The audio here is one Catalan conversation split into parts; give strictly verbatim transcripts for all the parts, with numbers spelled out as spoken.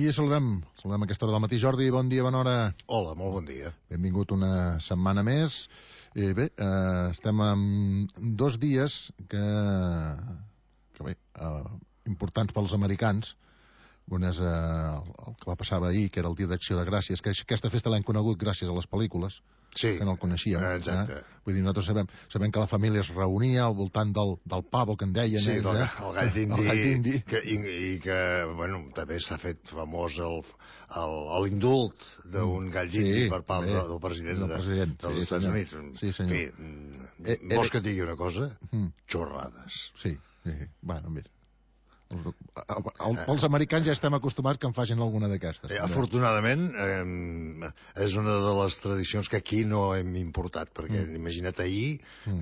I saludem, saludem a aquesta hora del matí. Jordi, bon dia, bona hora. Hola, molt bon dia. Benvingut una setmana més. Eh, bé, eh, estem en dos dies que, que bé, eh, importants pels americans. Un és eh, el que va passar ahir, que era el Dia d'Acció de Gràcies, que aquesta festa l'hem conegut gràcies a les pel·lícules, sí, que no el coneixíem. Exacte. Eh? Vull dir, nosaltres sabem, sabem que la família es reunia al voltant del, del pavo que en deien. Sí, ells, del, eh? el gall d'indi, el gall d'indi. que, i, i que, bueno, també s'ha fet famós el, el, l'indult d'un gall d'indi Sí, per part bé, del president, del president, de, dels sí, Estats senyor. Units. Sí, senyor. En fi, Eh, vols eh, que et digui una cosa? Mm. Xorrades. Sí, sí, sí. Bueno, mira. El, el, els americans ja estem acostumats que en facin alguna d'aquestes. Eh, afortunadament, eh, és una de les tradicions que aquí no hem importat, perquè mm. imagina't ahir,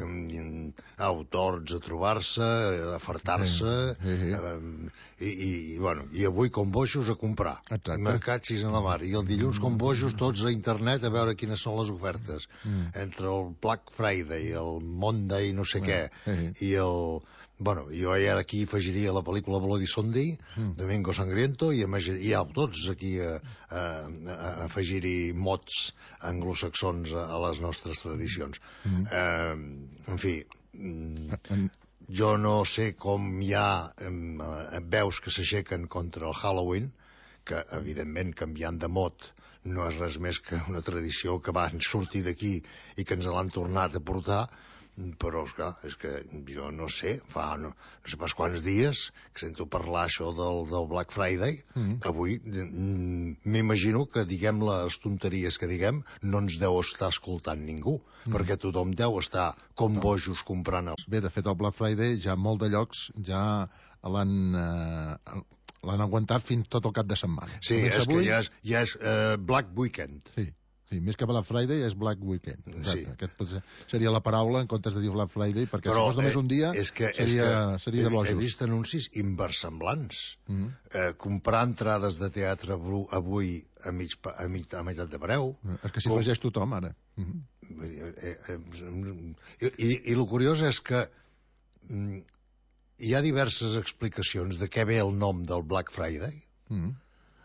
mm. autors a trobar-se, a fartar-se, sí, sí. eh, i, i, i, bueno, i avui com boixos a comprar. Exacte. Me catxis en la mar. I el dilluns com boixos tots a internet a veure quines són les ofertes. Mm. Entre el Black Friday, el Monday no sé Mm. què, Sí. i el... Bueno, jo ara aquí afegiria la pel·lícula Bloody Sunday, mm. Domingo Sangriento, i hi ha tots aquí a, a, a afegir-hi mots anglosaxons a, a les nostres tradicions. Mm. Eh, en fi, mm, jo no sé com hi ha eh, veus que s'aixequen contra el Halloween, que evidentment canviant de mot no és res més que una tradició que va sortir d'aquí i que ens l'han tornat a portar, però esclar, és que jo no sé, fa no, no sé pas quants dies que sento parlar això del, del Black Friday. Mm. Avui m'imagino que diguem les tonteries que diguem no ens deu estar escoltant ningú, mm. perquè tothom deu estar com no. bojos comprant el... Bé, de fet el Black Friday ja molt de llocs ja l'han eh, l'han aguantat fins tot el cap de setmana. Sí, Comença és avui... que ja és, ja és uh, Black Weekend. Sí. Sí, més que Black Friday és Black Weekend. Sí. Aquesta seria la paraula en comptes de dir Black Friday, perquè però, si fos només un dia és que, seria, és que seria de bojos. He vist anuncis inversemblants. Mm -hmm. eh, comprar entrades de teatre avui a, mig, a, mig, a meitat de preu. És que s'hi Com... afegeix tothom, ara. Mm -hmm. eh, eh, I, i, I el curiós és que mm, hi ha diverses explicacions de què ve el nom del Black Friday, mm -hmm.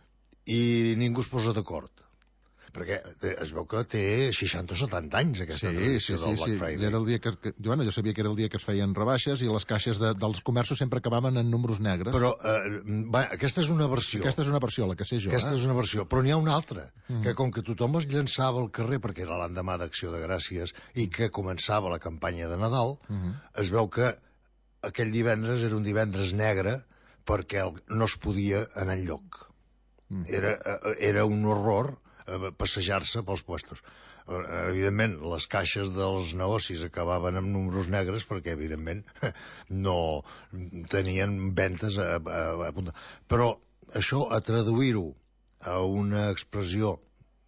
i ningú es posa d'acord. Perquè es veu que té seixanta o setanta anys aquesta sí, tradició sí, del sí, Black sí. Friday. Era el dia que, que, bueno, jo sabia que era el dia que es feien rebaixes i les caixes de, dels comerços sempre acabaven en números negres. Però eh, va, aquesta és una versió. Aquesta és una versió, la que sé jo. Aquesta eh? és una versió, però n'hi ha una altra, mm. que com que tothom es llançava al carrer perquè era l'endemà d'Acció de Gràcies i que començava la campanya de Nadal, mm. es veu que aquell divendres era un divendres negre perquè no es podia anar enlloc. Mm. Era, era un horror passejar-se pels puestos. Evidentment, les caixes dels negocis acabaven amb números negres perquè, evidentment, no tenien ventes a, a, a punta. Però això, a traduir-ho a una expressió,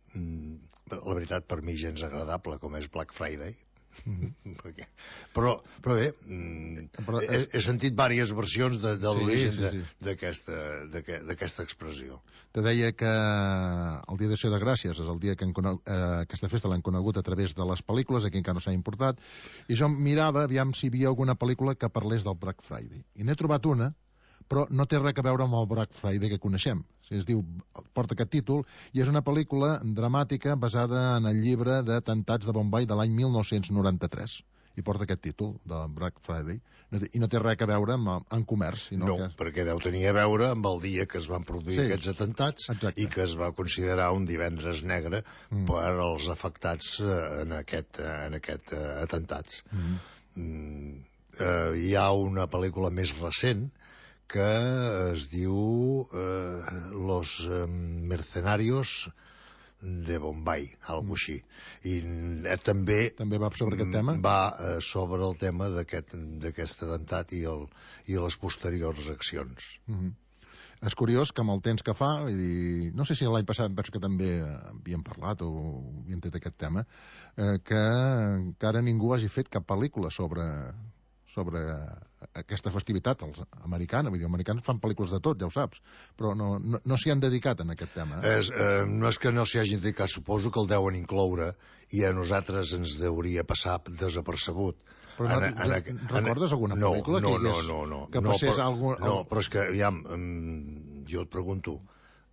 la veritat, per mi gens agradable, com és Black Friday, Mm-hmm. Perquè, però, però bé, però, he, he sentit diverses versions de, de l'origen sí, sí, sí. d'aquesta expressió. Te deia que el Dia d'Acció de Gràcies és el dia que conegut, eh, aquesta festa l'han conegut a través de les pel·lícules, aquí encara no s'ha importat, i jo mirava aviam si hi havia alguna pel·lícula que parlés del Black Friday, i n'he trobat una, però no té res a veure amb el Black Friday que coneixem. Es diu, porta aquest títol, i és una pel·lícula dramàtica basada en el llibre d'atemptats de Bombay de l'any mil nou-cents noranta-tres. I porta aquest títol, de Black Friday, i no té res a veure amb, amb comerç. Sinó no, que... perquè deu tenir a veure amb el dia que es van produir sí, aquests atemptats exacte. I que es va considerar un divendres negre mm. per als afectats en aquest, en aquest uh, atemptats. Mm. Mm, uh, hi ha una pel·lícula més recent que es diu eh, Los eh, Mercenarios de Bombay, alguna cosa així. I eh, també... També va sobre aquest tema? Va eh, sobre el tema d'aquest d'aquest atemptat i, el, i les posteriors accions. Mm-hmm. És curiós que amb el temps que fa, vull dir, no sé si l'any passat penso que també havíem parlat o havíem tret aquest tema, eh, que encara ningú hagi fet cap pel·lícula sobre... sobre aquesta festivitat, els americans, vull dir, els americans fan pel·lícules de tot, ja ho saps, però no, no, no s'hi han dedicat en aquest tema. Eh? És, eh, no és que no s'hi hagin dedicat, suposo que el deuen incloure i a nosaltres ens hauria passar desapercebut. Però no, en, en, recordes alguna no, pel·lícula no, que hi hagués, no, no, no, que no, passés però, algun... No, però és que, aviam, jo et pregunto,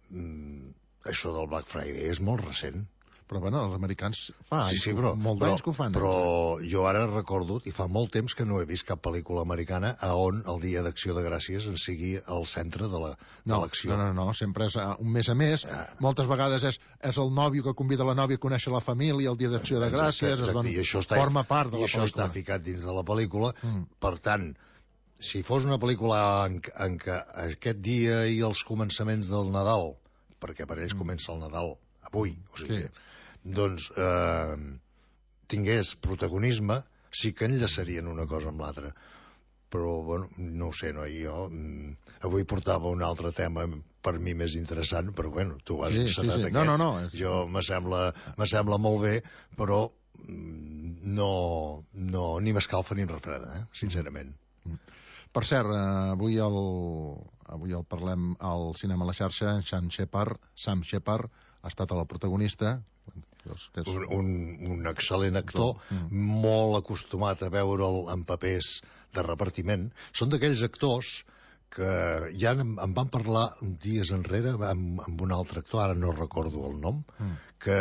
mm, això del Black Friday és molt recent. Però, bueno, els americans fa Sí, anys, sí, però, molt d'anys que ho fan. Però jo ara recordo, i fa molt temps que no he vist cap pel·lícula americana a on el Dia d'Acció de Gràcies en sigui el centre de l'acció. No, no, no, no, sempre és uh, un mes a mes. Ah. Moltes vegades és, és el nòvio que convida la nòvia a conèixer la família el Dia d'Acció de Gràcies. Exacte, exacte. Don... I això està, forma part de i la això pel·lícula. Està ficat dins de la pel·lícula. Mm. Per tant, si fos una pel·lícula en, en què aquest dia i els començaments del Nadal, perquè per ells mm. comença el Nadal avui, o sigui... Sí. doncs eh, tingués protagonisme, sí que enllaçarien una cosa amb l'altra. Però, bueno, no ho sé, no? Jo mm, avui portava un altre tema per mi més interessant, però, bueno, tu has sí, encetat sí, sí. aquest. No, no, no. És... Jo me sembla, me sembla molt bé, però no, no, ni m'escalfa ni em refreda, eh? Sincerament. Mm. Per cert, eh, avui, el, avui el parlem al Cinema a la Xarxa, Sam Shepard, Sam Shepard ha estat la protagonista. Que és... un, un, un excel·lent actor, mm. molt acostumat a veure'l en papers de repartiment. Són d'aquells actors que ja em, em van parlar dies enrere amb, amb un altre actor, ara no recordo el nom, mm. que,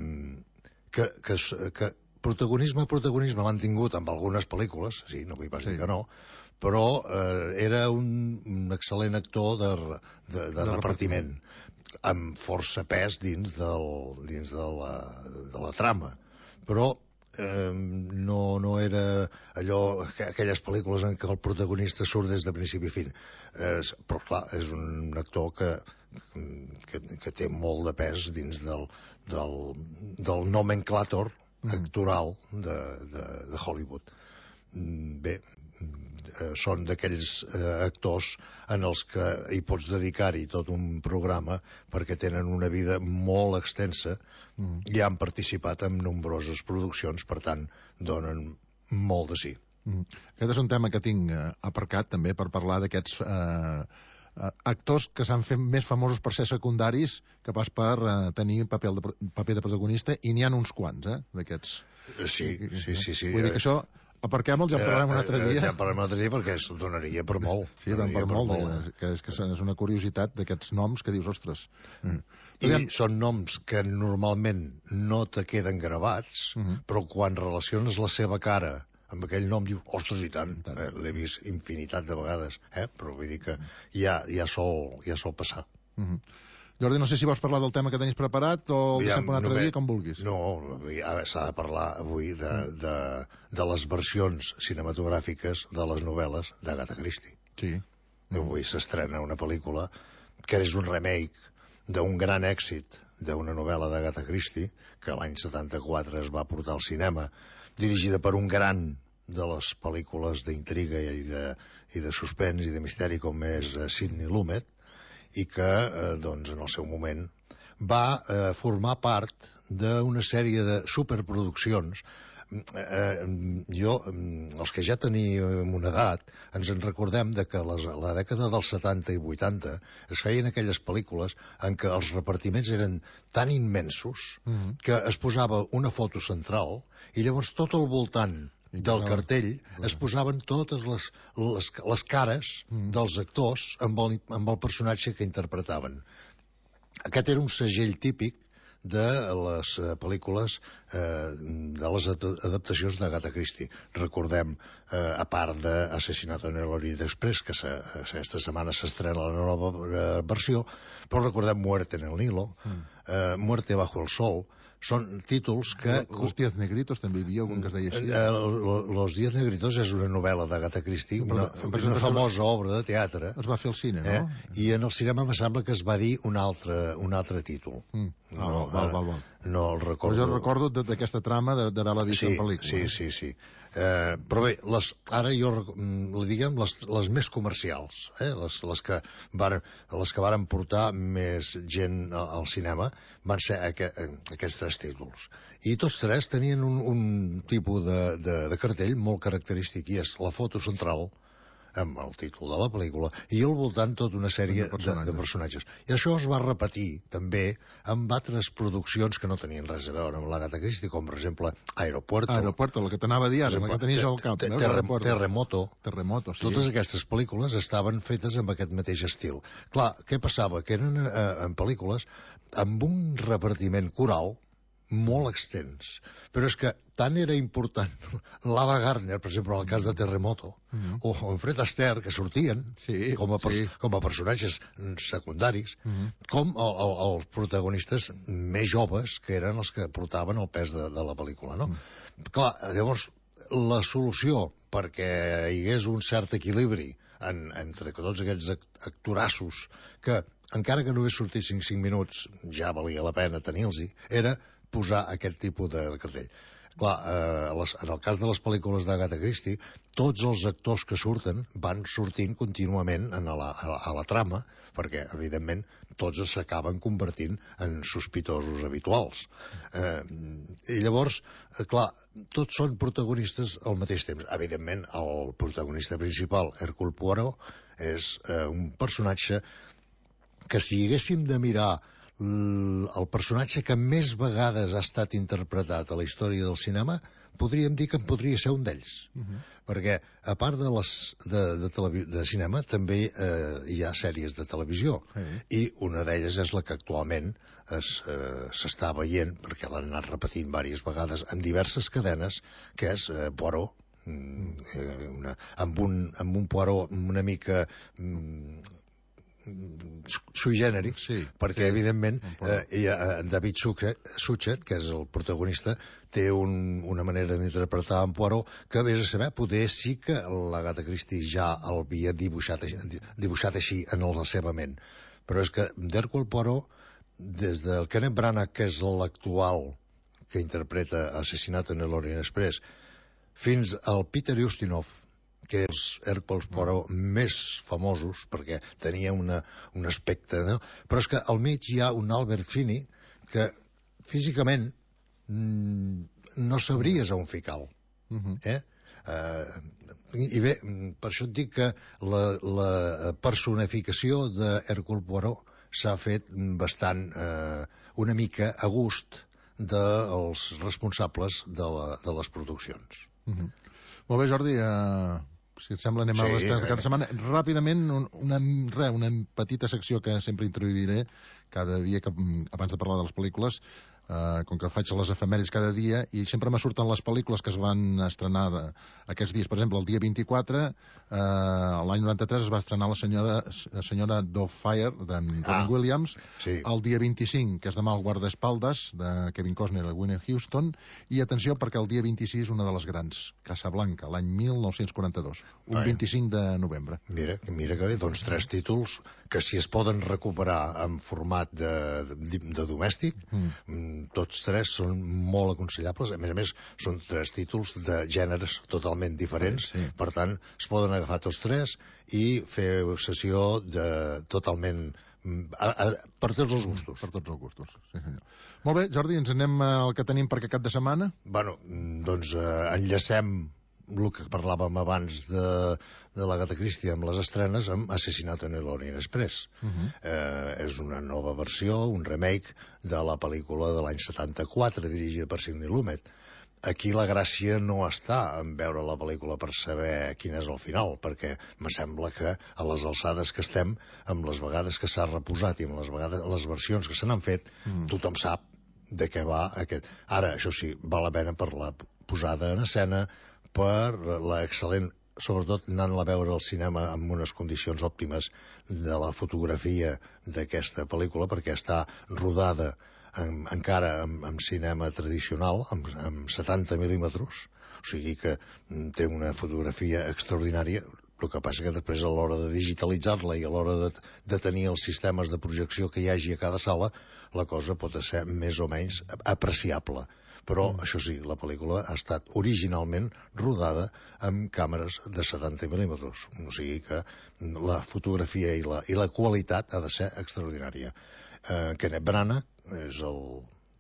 que, que, que protagonisme, protagonisme l'han tingut amb algunes pel·lícules, sí, no vull pas sí. dir que no, però eh, era un, un excel·lent actor de, de, de, de repartiment, amb força pes dins, del, dins de, la, de la trama. Però eh, no, no era allò, aquelles pel·lícules en què el protagonista surt des de principi a fin. Eh, però, clar, és un actor que, que, que té molt de pes dins del, del, del nomenclàtor actoral de, de, de Hollywood. Bé, eh, són d'aquells eh, actors en els que hi pots dedicar-hi tot un programa perquè tenen una vida molt extensa mm. i han participat en nombroses produccions, per tant, donen molt de sí. Mm. Aquest és un tema que tinc eh, aparcat també per parlar d'aquests eh, actors que s'han fet més famosos per ser secundaris que pas per eh, tenir paper de, paper de protagonista, i n'hi ha uns quants, eh, d'aquests. Sí, sí, sí, sí. Vull dir que això... Aparquem-els, ja en parlarem un altre dia. Ja en parlarem un altre dia perquè es donaria per molt. Sí, donaria per, per molt, molt. Que és, que és una curiositat d'aquests noms que dius, ostres... Mm. I Podem... són noms que normalment no te queden gravats, uh -huh. però quan relaciones la seva cara amb aquell nom, dius, ostres, i tant, tant. Eh, l'he vist infinitat de vegades, eh? Però vull dir que ja, ja, sol, ja sol passar. Uh -huh. Jordi, no sé si vols parlar del tema que tenis preparat o el deixem per un altre dia, com vulguis. No, s'ha de parlar avui de, de, de les versions cinematogràfiques de les novel·les d'Agatha Christie. Sí. Avui s'estrena una pel·lícula que és un remake d'un gran èxit d'una novel·la d'Agatha Christie, que l'any setanta-quatre es va portar al cinema, dirigida per un gran de les pel·lícules d'intriga i de, i de suspens i de misteri com és Sidney Lumet, i que, eh, doncs, en el seu moment va eh, formar part d'una sèrie de superproduccions. Eh, jo, els que ja tenim una edat, ens en recordem de que les, la dècada dels setanta i vuitanta es feien aquelles pel·lícules en què els repartiments eren tan immensos mm-hmm. que es posava una foto central i llavors tot al voltant del cartell es posaven totes les, les, les cares mm. dels actors amb el, amb el personatge que interpretaven. Aquest era un segell típic de les uh, pel·lícules uh, de les adaptacions d'Agatha Christie. Recordem, uh, a part d'Assassinat en el Orient Express, que se, aquesta setmana s'estrena la nova uh, versió, però recordem Muerte en el Nilo, mm. uh, Muerte bajo el sol. Són títols que... Los Diez Negritos també hi havia algun que es deia així. Eh, Los Diez Negritos és una novel·la d'Agatha Christie, una, una famosa obra de teatre. Es va fer al cine, no? Eh? I en el cinema me sembla que es va dir un altre, un altre títol. Mm. Ah, no, val, val, val. No el recordo. Però jo recordo d'aquesta trama d'haver-la vist sí, en pel·lícula. Sí, sí, sí. Eh, però bé, les, ara jo, diguem, les, les més comercials, eh? les, les, que varen, les que varen portar més gent al, al cinema, van ser aqu aquests tres títols. I tots tres tenien un, un tipus de, de, de cartell molt característic, i és la foto central, amb el títol de la pel·lícula, i al voltant tota una sèrie de personatges. De, de personatges. I això es va repetir també amb altres produccions que no tenien res a veure amb l'Agatha Christie, com per exemple Aeropuerto. Aeropuerto, el que t'anava a dir ara, el que tenies al cap. Terremoto. Terremoto, sí. Totes aquestes pel·lícules estaven fetes amb aquest mateix estil. Clar, què passava? Que eren eh, en pel·lícules amb un repartiment coral molt extens. Però és que tant era important l'Ava Gardner, per exemple, en el cas de Terremoto, mm-hmm. o en Fred Astaire, que sortien sí, com, a sí. com a personatges secundaris, mm-hmm. com el, el, els protagonistes més joves, que eren els que portaven el pes de, de la pel·lícula, no? Mm. Clar, llavors, la solució perquè hi hagués un cert equilibri en, entre tots aquests actorassos que, encara que només sortissin cinc minuts, ja valia la pena tenir-los, era posar aquest tipus de, de cartell. Clar, eh, les, en el cas de les pel·lícules d'Agatha Christie, tots els actors que surten van sortint contínuament en la, a, la, a la trama, perquè, evidentment, tots s'acaben convertint en sospitosos habituals. Eh, I llavors, eh, clar, tots són protagonistes al mateix temps. Evidentment, el protagonista principal, Hercule Poirot, és eh, un personatge que, si haguéssim de mirar el personatge que més vegades ha estat interpretat a la història del cinema, podríem dir que en podria ser un d'ells. Uh-huh. Perquè, a part de, les, de, de, televi- de cinema, també eh, hi ha sèries de televisió. Uh-huh. I una d'elles és la que actualment es, eh, s'està veient, perquè l'han anat repetint diverses vegades en diverses cadenes, que és eh, Poirot, mm, una, amb, un, amb un Poirot una mica... Mm, sui generis, sí, perquè sí, evidentment eh, hi ha, David Suchet, que és el protagonista, té un, una manera d'interpretar en Poirot que, vés a saber, poder sí que l'Agatha Christie ja l'havia dibuixat, dibuixat així en la seva ment. Però és que d'Hercule Poirot, des del Kenneth Branagh, que és l'actual que interpreta Assassinat en l'Orient Express, fins al Peter Ustinov, que és Hercule Poirot més famosos, perquè tenia una, un aspecte, no? Però és que al mig hi ha un Albert Finney que físicament mm, no sabries on ficar-lo. Uh-huh. Eh? Uh, I bé, per això et dic que la, la personificació d'Hercule Poirot s'ha fet bastant uh, una mica a gust dels responsables de, la, de les produccions. Uh-huh. Molt bé, Jordi, uh... si et sembla, anem sí, a les tres de cada setmana. Ràpidament, una, re, una petita secció que sempre introduiré cada dia que, abans de parlar de les pel·lícules, eh, com que faig les efemèrides cada dia, i sempre me surten les pel·lícules que es van estrenar de, aquests dies. Per exemple, el dia vint-i-quatre, eh, l'any noranta-tres, es va estrenar La senyora, la senyora Doubtfire, d'en Robin ah, Williams. Sí. El dia vint-i-cinc, que és demà el guardaespaldes, de Kevin Costner i Whitney Houston. I atenció, perquè el dia vint-i-sis, una de les grans, Casablanca, l'any mil nou-cents quaranta-dos. Un Ai. vint-i-cinc de novembre. Mira, mira que bé, doncs tres títols que si es poden recuperar en format de, de, de domèstic, mm. tots tres són molt aconsellables. A més a més, són tres títols de gèneres totalment diferents. Sí. Per tant, es poden agafar tots tres i fer sessió de totalment... A, a, per tots els gustos. Per tots els gustos, sí senyor. Molt bé, Jordi, ens anem al que tenim per aquest cap de setmana? Bueno, doncs eh, enllacem el que parlàvem abans de, de l'Agatha Christie amb les estrenes, amb Assassinat en l'Orient Express. Uh-huh. eh, és una nova versió, un remake de la pel·lícula de l'any setanta-quatre, dirigida per Sidney Lumet. Aquí la gràcia no està en veure la pel·lícula per saber quin és el final, perquè me sembla que a les alçades que estem, amb les vegades que s'ha reposat i amb les, vegades, les versions que se n'han fet, uh-huh. tothom sap de què va aquest. Ara, això sí, val la pena per la posada en escena, per l'excel·lent, sobretot anant-la a veure al cinema amb unes condicions òptimes de la fotografia d'aquesta pel·lícula, perquè està rodada en, encara amb, amb cinema tradicional, amb, amb setanta mil·límetres, o sigui que té una fotografia extraordinària. El que passa que després, a l'hora de digitalitzar-la i a l'hora de, de tenir els sistemes de projecció que hi hagi a cada sala, la cosa pot ser més o menys apreciable. Però, mm. això sí, la pel·lícula ha estat originalment rodada amb càmeres de setanta mil·límetres. O sigui que la fotografia i la, i la qualitat ha de ser extraordinària. Eh, Kenneth Branagh és el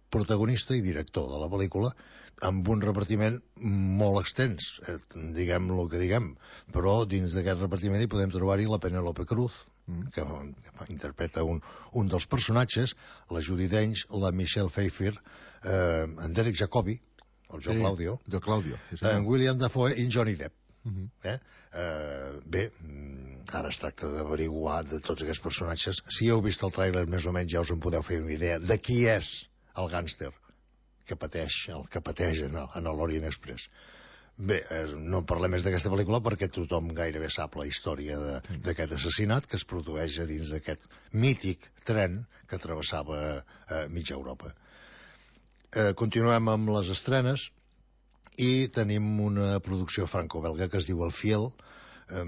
protagonista i director de la pel·lícula, amb un repartiment molt extens, eh, diguem el que diguem, però dins d'aquest repartiment hi podem trobar-hi la Penélope Cruz, mm. que interpreta un, un dels personatges, la Judi Dench, la Michelle Pfeiffer, eh, en Derek Jacobi, el Joe sí, Claudio, Joe Claudio sí, en William Dafoe i en Johnny Depp. Uh -huh. eh? Eh, bé, ara es tracta d'averiguar de tots aquests personatges. Si heu vist el tràiler, més o menys ja us en podeu fer una idea de qui és el gàngster que pateix, el que pateix en, en l'Orient Express. Bé, eh, no parlem més d'aquesta pel·lícula perquè tothom gairebé sap la història d'aquest assassinat que es produeix a dins d'aquest mític tren que travessava eh, mitja Europa. Eh, continuem amb les estrenes i tenim una producció franco-belga que es diu El Fiel, eh,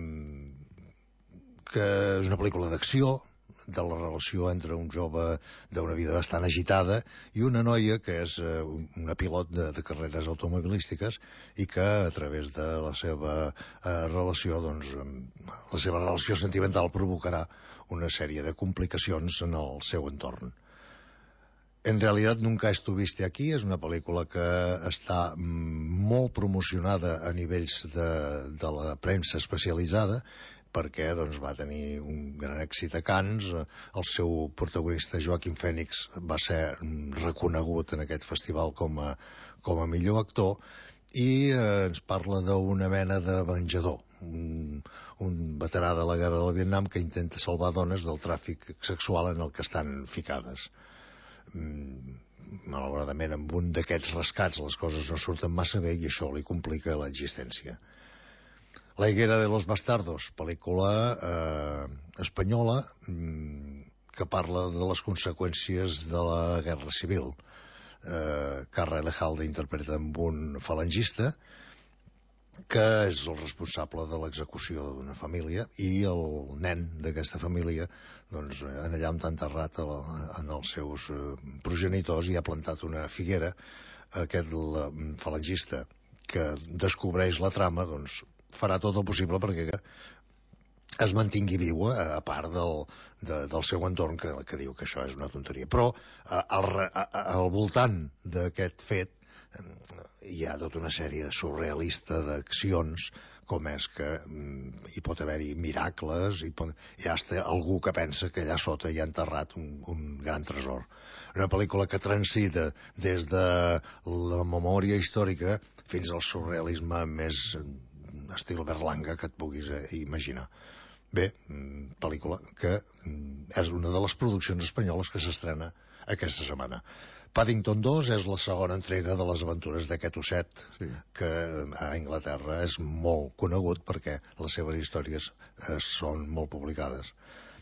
que és una pel·lícula d'acció, de la relació entre un jove d'una vida bastant agitada i una noia que és eh, una pilot de, de carreres automobilístiques i que a través de la seva eh, relació, doncs, la seva relació sentimental provocarà una sèrie de complicacions en el seu entorn. En realitat nunca estuviste aquí és una pel·lícula que està molt promocionada a nivells de, de la premsa especialitzada perquè doncs, va tenir un gran èxit a Cannes. El seu protagonista, Joaquim Phoenix, va ser reconegut en aquest festival com a, com a millor actor i eh, ens parla d'una mena de venjador, un, un veterà de la guerra del Vietnam que intenta salvar dones del tràfic sexual en el que estan ficades. Mm, malauradament, amb un d'aquests rescats les coses no surten massa bé i això li complica l'existència. La higuera de los bastardos, pel·lícula eh, espanyola mm, que parla de les conseqüències de la guerra civil. Eh, Carra Elejalde interpreta amb un falangista que és el responsable de l'execució d'una família i el nen d'aquesta família doncs, en allà on t'ha enterrat en els seus progenitors i ha plantat una figuera. Aquest falangista que descobreix la trama doncs, farà tot el possible perquè es mantingui viu a part del, de, del seu entorn que, que diu que això és una tonteria. Però al, al voltant d'aquest fet hi ha tota una sèrie surrealista d'accions com és que mm, hi pot haver-hi miracles, hi, pot, hi ha algú que pensa que allà sota hi ha enterrat un, un gran tresor. Una pel·lícula que transita des de la memòria històrica fins al surrealisme més estil Berlanga que et puguis imaginar. Bé, pel·lícula que és una de les produccions espanyoles que s'estrena aquesta setmana. Paddington dos és la segona entrega de les aventures d'aquest osset, sí, que a Anglaterra és molt conegut perquè les seves històries eh, són molt publicades.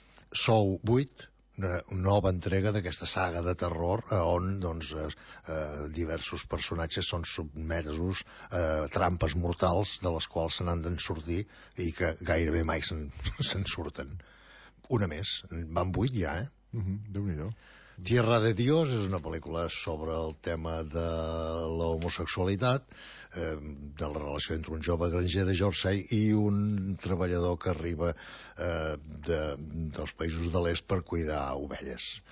Sou vuit, una nova entrega d'aquesta saga de terror on doncs, eh, diversos personatges són sotmesos a eh, trampes mortals de les quals se n'han d'en sortir i que gairebé mai se'n se surten. Una més, van vuit ja, eh? Uh -huh, Déu-n'hi-do. Tierra de Dios és una pel·lícula sobre el tema de l'homosexualitat, eh, de la relació entre un jove granger de Yorkshire i un treballador que arriba eh, de, dels països de l'est per cuidar ovelles.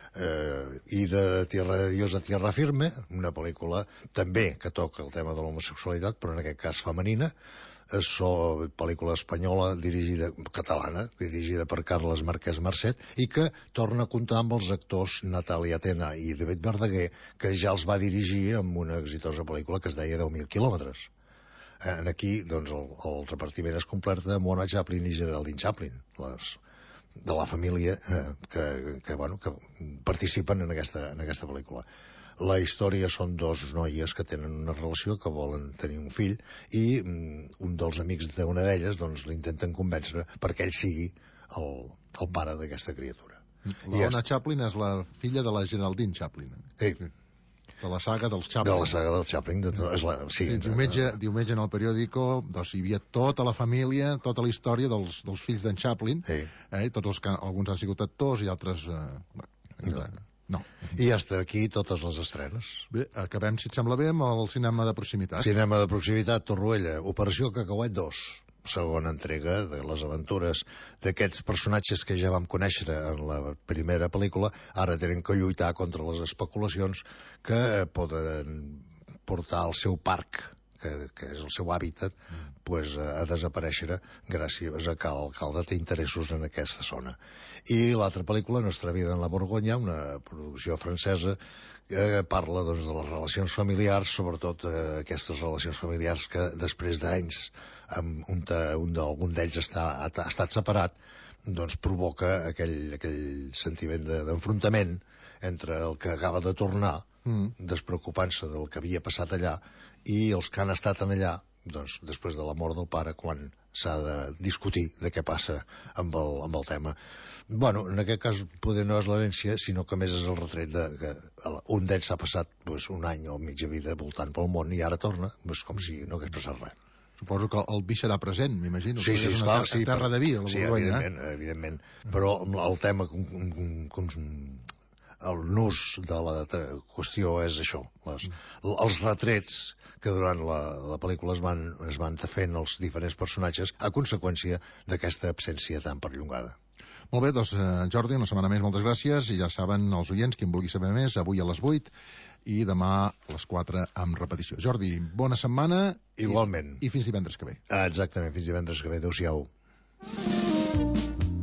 Eh, I de Tierra de Dios a Tierra Firme, una pel·lícula també que toca el tema de l'homosexualitat, però en aquest cas femenina. És una pel·lícula espanyola dirigida, catalana, dirigida per Carles Marquès Marcet i que torna a comptar amb els actors Natàlia Tena i David Verdaguer, que ja els va dirigir amb una exitosa pel·lícula que es deia deu mil quilòmetres. En aquí, doncs, el, el repartiment és complet de Mona Chaplin i Geraldine Chaplin, les, de la família eh, que, que, bueno, que participen en aquesta, en aquesta pel·lícula. La història són dos noies que tenen una relació, que volen tenir un fill, i mm, un dels amics d'una d'elles doncs, l'intenten convèncer perquè ell sigui el, el pare d'aquesta criatura. La Mona és... Chaplin és la filla de la Geraldine Chaplin. Sí. De la saga dels Chaplin. De la saga dels Chaplin. De to... és la... sí, sí, diumenge, de... diumenge en el periòdico doncs, hi havia tota la família, tota la història dels, dels fills d'en Chaplin. Sí. Eh? Tots els que, alguns han sigut actors i altres... Eh... No. No. I ja està aquí totes les estrenes. Bé, acabem, si et sembla bé, amb el cinema de proximitat. Cinema de proximitat, Torroella, Operació Cacauet dos. segona entrega de les aventures d'aquests personatges que ja vam conèixer en la primera pel·lícula, ara tenen que lluitar contra les especulacions que poden portar al seu parc, que, que és el seu hàbitat, pues, a desaparèixer gràcies a que l'alcalde té interessos en aquesta zona. I l'altra pel·lícula, Nostra vida en la Borgonya, una producció francesa que parla doncs, de les relacions familiars, sobretot eh, aquestes relacions familiars que després d'anys un, un d'algun d'ells està, ha, ha estat separat, doncs provoca aquell, aquell sentiment d'enfrontament entre el que acaba de tornar, mm. despreocupant-se del que havia passat allà, i els que han estat en allà, doncs, després de la mort del pare, quan s'ha de discutir de què passa amb el, amb el tema. Bueno, en aquest cas poder no és l'herència, sinó que més és el retret de que un d'ells s'ha passat pues, un any o mitja vida voltant pel món i ara torna, pues, com si no hagués passat res. Suposo que el vi serà present, m'imagino. Sí, sí, és esclar, una sí. terra de vi, la sí, Borgonya. Evidentment, eh? evidentment. Però el tema... Com, com, el nus de la qüestió és això, les, els retrets que durant la, la pel·lícula es van, es van fent els diferents personatges a conseqüència d'aquesta absència tan perllongada. Molt bé, doncs, Jordi, una setmana més, moltes gràcies, i ja saben els oients, qui en vulgui saber més, avui a les vuit i demà a les quatre amb repetició. Jordi, bona setmana. Igualment. I, i fins divendres que ve. Ah, exactament, fins divendres que ve. Adéu-siau.